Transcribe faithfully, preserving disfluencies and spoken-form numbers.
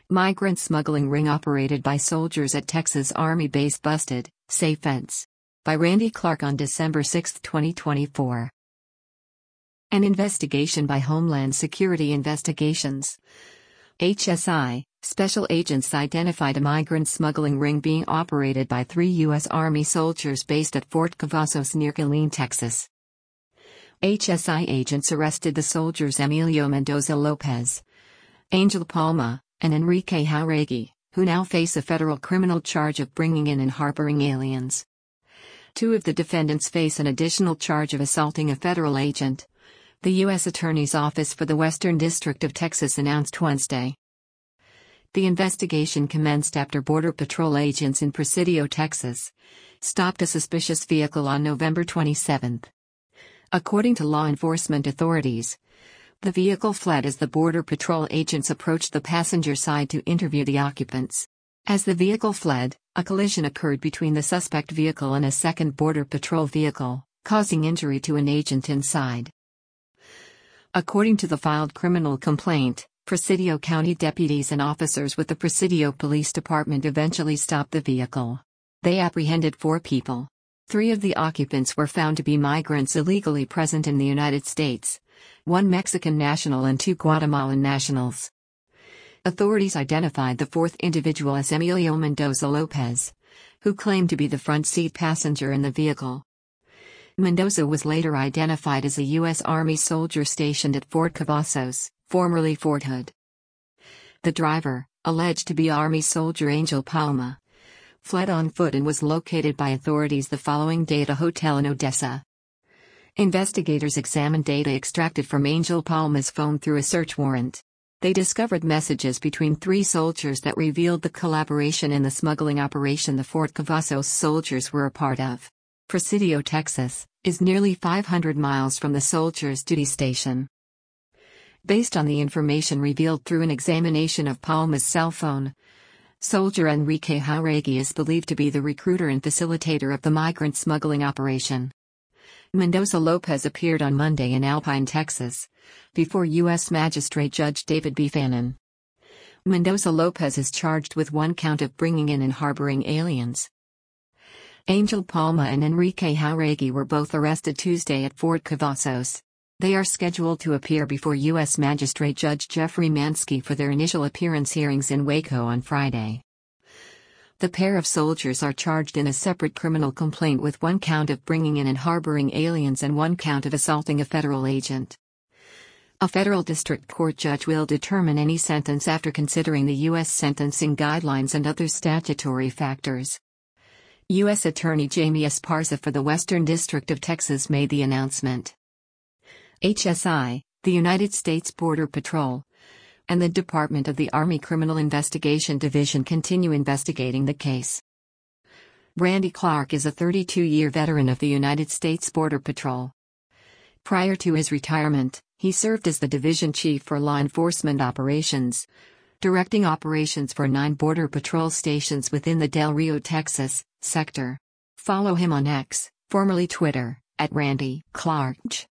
Migrant smuggling ring operated by soldiers at Texas Army base busted, say feds. By Randy Clark on December sixth, twenty twenty-four. An investigation by Homeland Security Investigations. H S I, special agents identified a migrant smuggling ring being operated by three U S Army soldiers based at Fort Cavazos near Killeen, Texas. H S I agents arrested the soldiers Emilio Mendoza Lopez, Angel Palma, and Enrique Jauregui, who now face a federal criminal charge of bringing in and harboring aliens. Two of the defendants face an additional charge of assaulting a federal agent, the U S Attorney's Office for the Western District of Texas announced Wednesday. The investigation commenced after Border Patrol agents in Presidio, Texas, stopped a suspicious vehicle on November twenty-seventh. According to law enforcement authorities, the vehicle fled as the Border Patrol agents approached the passenger side to interview the occupants. As the vehicle fled, a collision occurred between the suspect vehicle and a second Border Patrol vehicle, causing injury to an agent inside. According to the filed criminal complaint, Presidio County deputies and officers with the Presidio Police Department eventually stopped the vehicle. They apprehended four people. Three of the occupants were found to be migrants illegally present in the United States, one Mexican national and two Guatemalan nationals. Authorities identified the fourth individual as Emilio Mendoza Lopez, who claimed to be the front seat passenger in the vehicle. Mendoza was later identified as a U S Army soldier stationed at Fort Cavazos, formerly Fort Hood. The driver, alleged to be Army soldier Angel Palma, fled on foot and was located by authorities the following day at a hotel in Odessa. Investigators examined data extracted from Angel Palma's phone through a search warrant. They discovered messages between three soldiers that revealed the collaboration in the smuggling operation the Fort Cavazos soldiers were a part of. Presidio, Texas, is nearly five hundred miles from the soldiers' duty station. Based on the information revealed through an examination of Palma's cell phone, soldier Enrique Jauregui is believed to be the recruiter and facilitator of the migrant smuggling operation. Mendoza Lopez appeared on Monday in Alpine, Texas, before U S Magistrate Judge David B. Fannin. Mendoza Lopez is charged with one count of bringing in and harboring aliens. Angel Palma and Enrique Jauregui were both arrested Tuesday at Fort Cavazos. They are scheduled to appear before U S Magistrate Judge Jeffrey Mansky for their initial appearance hearings in Waco on Friday. The pair of soldiers are charged in a separate criminal complaint with one count of bringing in and harboring aliens and one count of assaulting a federal agent. A federal district court judge will determine any sentence after considering the U S sentencing guidelines and other statutory factors. U S Attorney Jamie Esparza for the Western District of Texas made the announcement. H S I, the United States Border Patrol, and the Department of the Army Criminal Investigation Division continue investigating the case. Randy Clark is a thirty-two-year veteran of the United States Border Patrol. Prior to his retirement, he served as the division chief for law enforcement operations, directing operations for nine Border Patrol stations within the Del Rio, Texas, sector. Follow him on X, formerly Twitter, at Randy Clark.